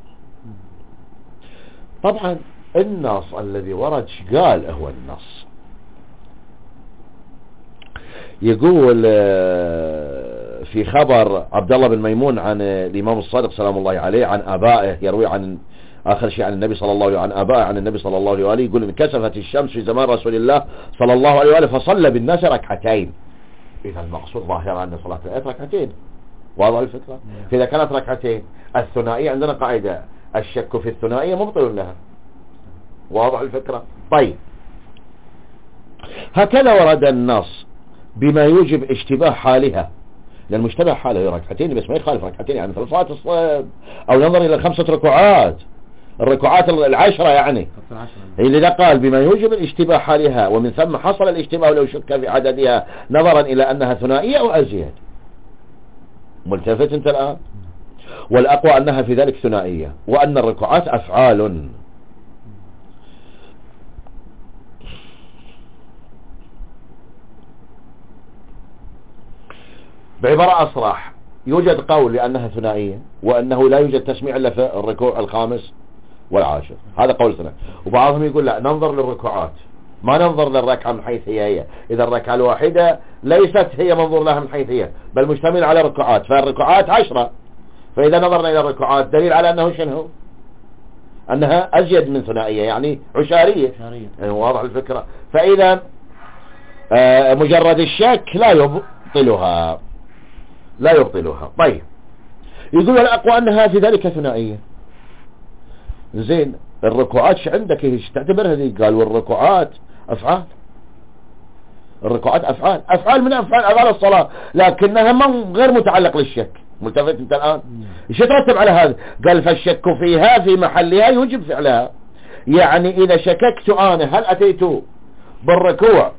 طبعا النص الذي ورد قال هو النص. يقول في خبر عبد الله بن ميمون عن الإمام الصادق سلام الله عليه عن آبائه، يروي عن آخر شيء عن النبي صلى الله عليه وسلم عن آبائه عن النبي صلى الله عليه وآله، يقول انكسفت الشمس في زمان رسول الله صلى الله عليه وآله فصلى بالناس ركعتين. إذا المقصود ظاهرا أن صلاة العيد ركعتين، واضح الفكرة؟ فإذا كانت ركعتين الثنائية عندنا قاعدة الشك في الثنائية مبطل لها، واضح الفكرة؟ طيب هكذا ورد النص بما يوجب اشتباه حالها، لأن مشتبه حاله ركعتين بس ما يخالف ركعتين يعني مثل صلاة الصيد، أو ننظر إلى الخمسة ركعات الركعات العشرة يعني إذا قال بما يوجب الاشتباه حالها ومن ثم حصل الاشتباه لو شك في عددها نظرا إلى أنها ثنائية أو أزيد. ملتفت انت الآن؟ والأقوى أنها في ذلك ثنائية وأن الركعات أفعال. بعبارة أصرح يوجد قول لأنها ثنائية وأنه لا يوجد تسميع إلا في الركوع الخامس والعاشر، هذا قول ثنائي. وبعضهم يقول لا ننظر للركوعات ما ننظر للركعة من حيث هي هي، إذا الركعة الواحدة ليست هي منظور لها من حيث هي بل مشتمل على ركوعات، فالركوعات عشرة، فإذا نظرنا إلى الركوعات دليل على أنه شنو أنها أزيد من ثنائية يعني عشارية، يعني واضح الفكرة. فإذا آه مجرد الشك لا يبطلها لا يبطلها. طيب يقول الأقوى أنها في ذلك ثنائية. زين الركوعات ش عندك ايش تعتبرها ذي؟ قال والركوعات أفعال، الركوعات أفعال أفعال من أفعال أفعال الصلاة لكنها من غير متعلق للشك. ملتفت انت الآن؟ ايش يترتب على هذا؟ قال فالشك فيها في محلها يوجب فعلها، يعني إذا شككت أنا هل أتيت بالركوع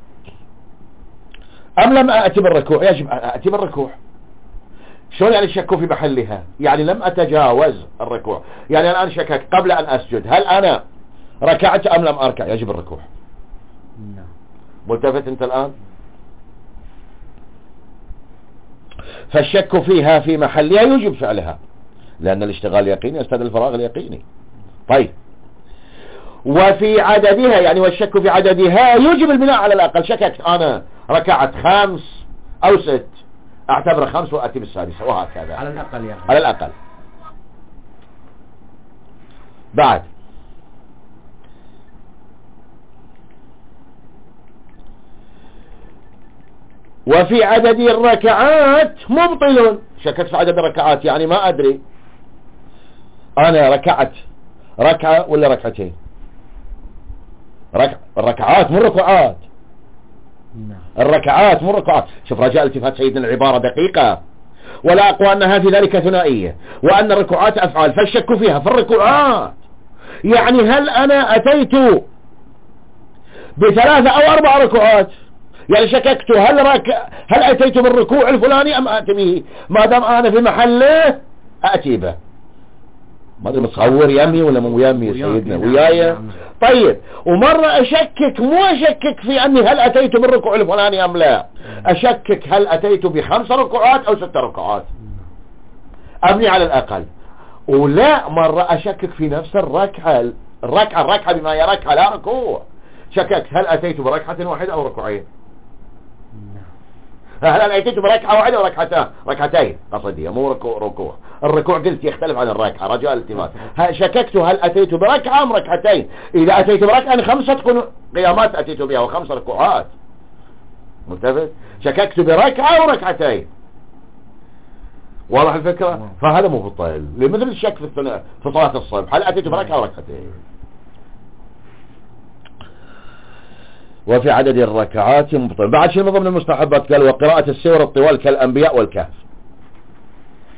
أم لم أأتي بالركوع يجب أن أأتي بالركوع. شلون يعني الشك في محلها؟ يعني لم أتجاوز الركوع، يعني الآن شكك قبل أن أسجد هل أنا ركعت أم لم أركع يجب الركوع. ملتفت انت الآن؟ فالشك فيها في محلها يوجب فعلها لأن الاشتغال يقيني يستدل الفراغ اليقيني. طيب وفي عددها يعني والشك في عددها يوجب البناء على الأقل. شككت أنا ركعت خمس أو ست أعتبر خمس وأتي بالسادسة وهكذا على الأقل يعني. على الأقل. بعد وفي عدد الركعات مبطل. شككت في عدد الركعات يعني ما أدري أنا ركعت ركعة ولا ركعتين. ركع الركعات مو ركعات الركعات مو ركعات. شوف رجاء التفات سيدنا العبارة دقيقة. ولا أقوى أنها في ذلك ثنائية وأن الركعات أفعال فالشك فيها في الركعات يعني هل أنا أتيت بثلاثة أو أربع ركعات يعني شككت هل رك... هل أتيت بالركوع الفلاني أم أتي به ما دام أنا في محله أتي به. ما أدري متصور يمي ولا مو يمي سيدنا وياي. طيب ومرة أشكك مو أشكك في أني هل أتيت بالركوع الفلاني أم لا، أشكك هل أتيت بخمس ركوعات أو ست ركوعات أبني على الأقل. ولا مرة أشكك في نفس الركعة الركعة الركعة بما هي ركعة لا ركوع. شككت هل أتيت بركعة واحدة أو ركوعين، هل أنا أتيت بركعة واحدة أو ركعتين ركعتين قصدي مو ركوع ركوع. الركوع قلت يختلف عن الركعة رجاء الالتفات. شككت هل أتيت بركعة أم ركعتين. إذا أتيت بركعة خمسة تكون قيامات أتيت بها وخمس ركوعات. ملتفت. شككت بركعة وركعتين واضح الفكرة. فهذا مبطل لمثل الشك في الثناء في صلاة الصبح هل أتيت بركعة وركعتين. وفي عدد الركعات مبطل. بعد شيء من ضمن المستحبات قال وقراءة السور الطوال كالأنبياء والكهف.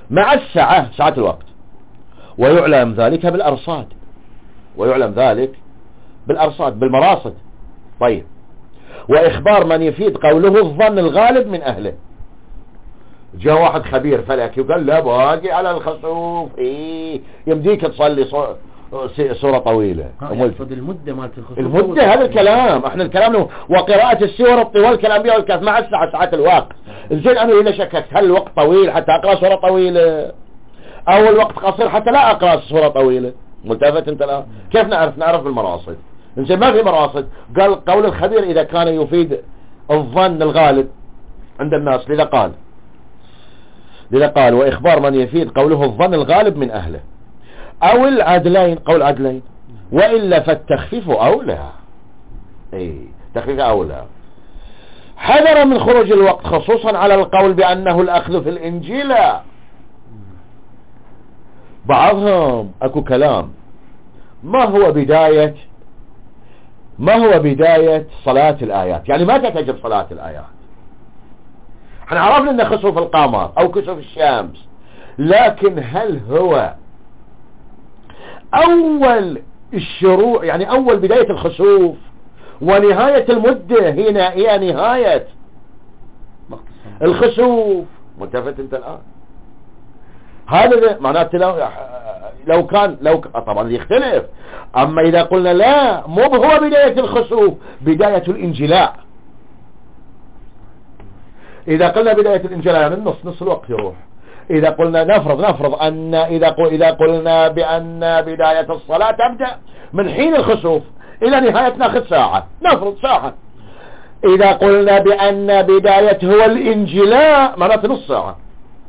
مع الساعة ساعة الوقت، ويعلم ذلك بالأرصاد، ويعلم ذلك بالأرصاد بالمراصد. طيب، وإخبار من يفيد قوله الظن الغالب من أهله. جاء واحد خبير فلكي وقال لا باقي على الخسوف، إيه يمديك تصلي صورة طويلة. يقصد المدة مالت الخسوف، المدة هذا الكلام، احنا الكلام وقراءة السور الطوال كالأنبياء والكهف مع الساعة ساعة الوقت. زين أنا هنا شككت، هل الوقت طويل حتى أقرأ سورة طويلة أو الوقت قصير حتى لا أقرأ سورة طويلة؟ ملتفت انت الآن؟ كيف نعرف؟ نعرف بالمراصد. زين ما في مراصد. قال قول الخبير إذا كان يفيد الظن الغالب عند الناس، لذا قال لذا قال وإخبار من يفيد قوله الظن الغالب من أهله أو العدلين، قول عدلين، وإلا فالتخفيف أولى. اي تخفيف أولى. حذر من خروج الوقت خصوصا على القول بأنه الأخذ في الإنجيل. بعضهم أكو كلام ما هو بداية ما هو بداية صلاة الآيات، يعني ما تتجب صلاة الآيات. احنا عرفنا ان خسوف القمر او كسوف الشمس، لكن هل هو اول الشروع، يعني اول بداية الخسوف ونهاية المدة هنا هي نهاية الخسوف؟ ملتفت انت الان؟ هذا معناته لو لو كان لو طبعا يختلف. اما اذا قلنا لا مو هو بداية الخسوف، بداية الانجلاء. اذا قلنا بداية الانجلاء يعني النص نص الوقت يروح. اذا قلنا نفرض نفرض ان اذا قل اذا قلنا بان بداية الصلاة تبدأ من حين الخسوف الى نهاية ناخذ ساعة، نفرض ساعة. اذا قلنا بان بداية هو الانجلاء معناته نص ساعة،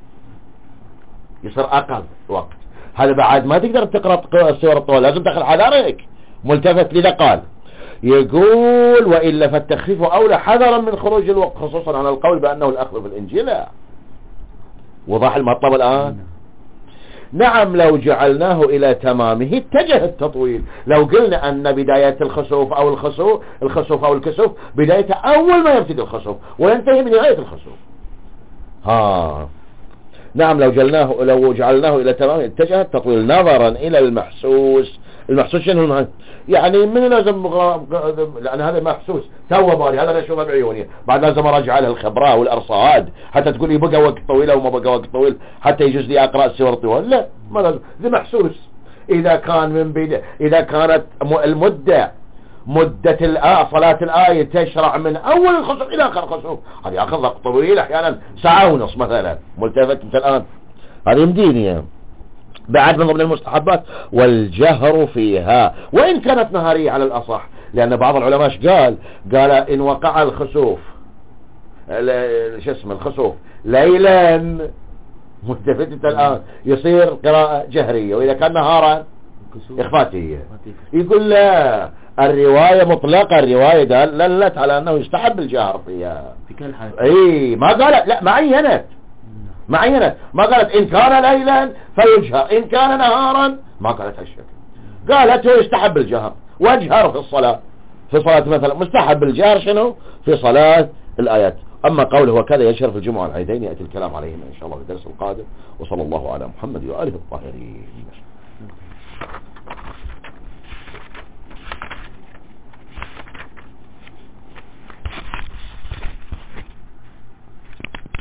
يصير اقل وقت. هذا بعد ما تقدر تقرأ السور الطوال، لازم تاخذ حذرك. ملتفت لذا قال يقول وإلا فالتخفيف أولى حذرا من خروج الوقت خصوصا على القول بأنه الأخذ في الإنجيل. وضح المطلب الآن؟ نعم لو جعلناه إلى تمامه اتجه التطويل. لو قلنا أن بداية الخسوف أو الخسوف الخسوف أو الكسوف بدايته أول ما يبتدي الخسوف وينتهي بنهاية الخسوف. ها نعم لو جعلناه لو جعلناه إلى تمامه اتجه التطويل نظرا إلى المحسوس. المحسوس شنو؟ يعني من لازم لأن هذا محسوس تو باري، هذا انا اشوفه بعيوني، بعد لازم ارجع له الخبرة والارصاد حتى تقول لي بقى وقت طويل او ما بقى وقت طويل حتى يجوز لي اقرأ السور الطوال. لا ما لازم، ذي محسوس. اذا كان من بدا اذا كانت المدة مدة الآية صلاة الآية تشرع من اول الخسوف الى اخر الخسوف، هذه ياخذ وقت طويل احيانا ساعة ونص مثلا. ملتفت انت الان؟ هذه يمديني يعني. بعد من ضمن المستحبات والجهر فيها وإن كانت نهارية على الأصح، لأن بعض العلماء قال قال إن وقع الخسوف شو اسمه الخسوف ليلا ملتفت الآن يصير قراءة جهرية، وإذا كان نهارا إخفاتية. يقول لا الرواية مطلقة، الرواية دلت على أنه يستحب الجهر فيها في كل حال. اي ما قالت لا معينت معينة، ما قالت إن كان ليلا فيجهر إن كان نهارا، ما قالت هالشكل. قالت هو يستحب الجهر واجهر في الصلاة. في صلاة مثلا مستحب الجهر شنو؟ في صلاة الآيات. أما قوله وكذا يجهر في الجمعة والعيدين يأتي الكلام عليهما إن شاء الله في الدرس القادم. وصلى الله على محمد وآله الطاهرين.